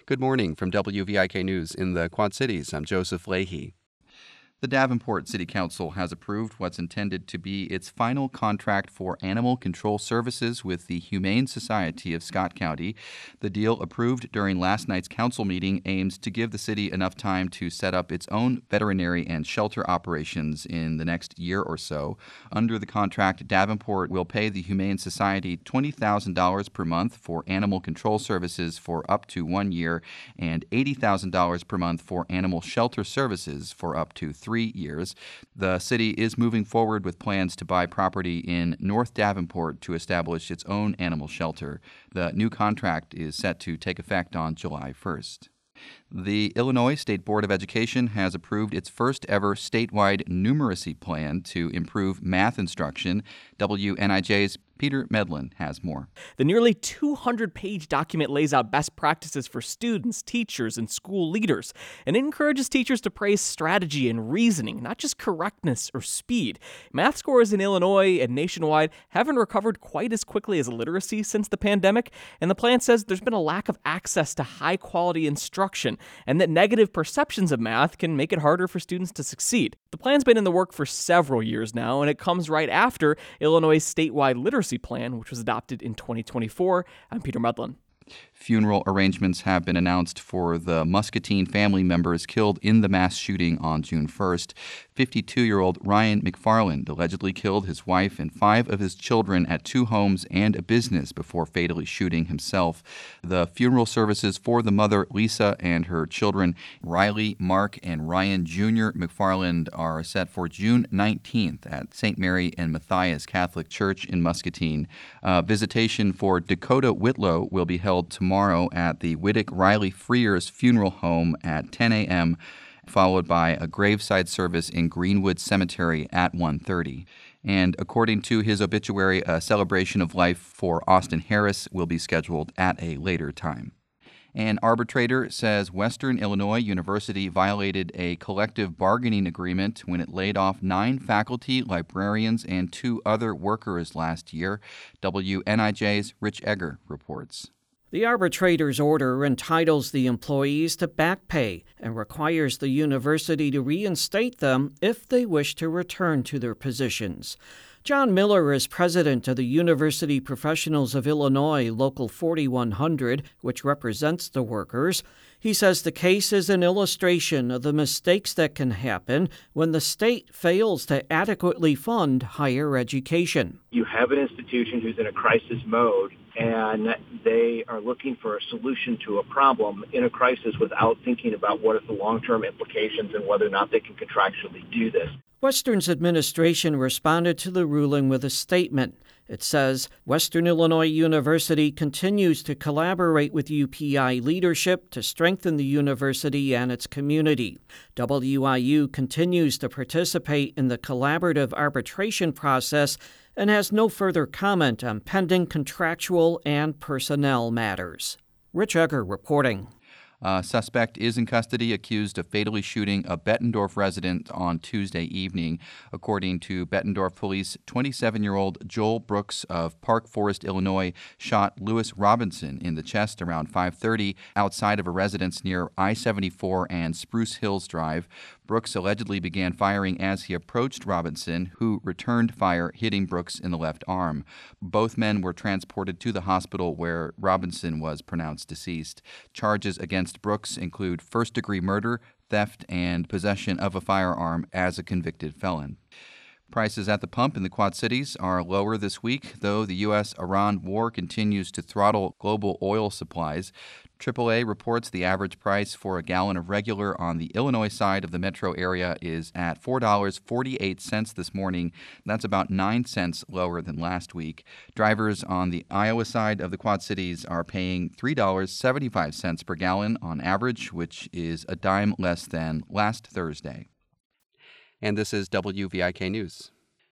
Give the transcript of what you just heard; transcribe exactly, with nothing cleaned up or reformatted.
Good morning from W V I K News in the Quad Cities. I'm Joseph Leahy. The Davenport City Council has approved what's intended to be its final contract for animal control services with the Humane Society of Scott County. The deal, approved during last night's council meeting, aims to give the city enough time to set up its own veterinary and shelter operations in the next year or so. Under the contract, Davenport will pay the Humane Society twenty thousand dollars per month for animal control services for up to one year and eighty thousand dollars per month for animal shelter services for up to three Three years. The city is moving forward with plans to buy property in North Davenport to establish its own animal shelter. The new contract is set to take effect on July first. The Illinois State Board of Education has approved its first ever statewide numeracy plan to improve math instruction. W N I J's Peter Medlin has more. The nearly two hundred page document lays out best practices for students, teachers, and school leaders, and it encourages teachers to praise strategy and reasoning, not just correctness or speed. Math scores in Illinois and nationwide haven't recovered quite as quickly as literacy since the pandemic, and the plan says there's been a lack of access to high-quality instruction, and that negative perceptions of math can make it harder for students to succeed. The plan's been in the work for several years now, and it comes right after Illinois' statewide literacy plan, which was adopted in twenty twenty-four. I'm Peter Medlin. Funeral arrangements have been announced for the Muscatine family members killed in the mass shooting on June first. fifty-two-year-old Ryan McFarland allegedly killed his wife and five of his children at two homes and a business before fatally shooting himself. The funeral services for the mother, Lisa, and her children, Riley, Mark, and Ryan Junior McFarland, are set for June nineteenth at Saint Mary and Matthias Catholic Church in Muscatine. Uh, visitation for Dakota Whitlow will be held tomorrow at the Whittick Riley Freers Funeral Home at ten a.m., followed by a graveside service in Greenwood Cemetery at one thirty. And according to his obituary, a celebration of life for Austin Harris will be scheduled at a later time. An arbitrator says Western Illinois University violated a collective bargaining agreement when it laid off nine faculty, librarians, and two other workers last year. W N I J's Rich Egger reports. The arbitrator's order entitles the employees to back pay and requires the university to reinstate them if they wish to return to their positions. John Miller is president of the University Professionals of Illinois Local forty-one hundred, which represents the workers. He says the case is an illustration of the mistakes that can happen when the state fails to adequately fund higher education. You have an institution who's in a crisis mode, and they are looking for a solution to a problem in a crisis without thinking about what are the long-term implications and whether or not they can contractually do this. Western's administration responded to the ruling with a statement. It says, Western Illinois University continues to collaborate with U P I leadership to strengthen the university and its community. W I U continues to participate in the collaborative arbitration process and has no further comment on pending contractual and personnel matters. Rich Egger reporting. A suspect is in custody, accused of fatally shooting a Bettendorf resident on Tuesday evening. According to Bettendorf police, twenty-seven-year-old Joel Brooks of Park Forest, Illinois, shot Lewis Robinson in the chest around five thirty outside of a residence near I seventy-four and Spruce Hills Drive. Brooks allegedly began firing as he approached Robinson, who returned fire, hitting Brooks in the left arm. Both men were transported to the hospital where Robinson was pronounced deceased. Charges against Brooks include first-degree murder, theft, and possession of a firearm as a convicted felon. Prices at the pump in the Quad Cities are lower this week, though the U S Iran war continues to throttle global oil supplies. triple A reports the average price for a gallon of regular on the Illinois side of the metro area is at four dollars and forty-eight cents this morning. That's about nine cents lower than last week. Drivers on the Iowa side of the Quad Cities are paying three dollars and seventy-five cents per gallon on average, which is a dime less than last Thursday. And this is W V I K News.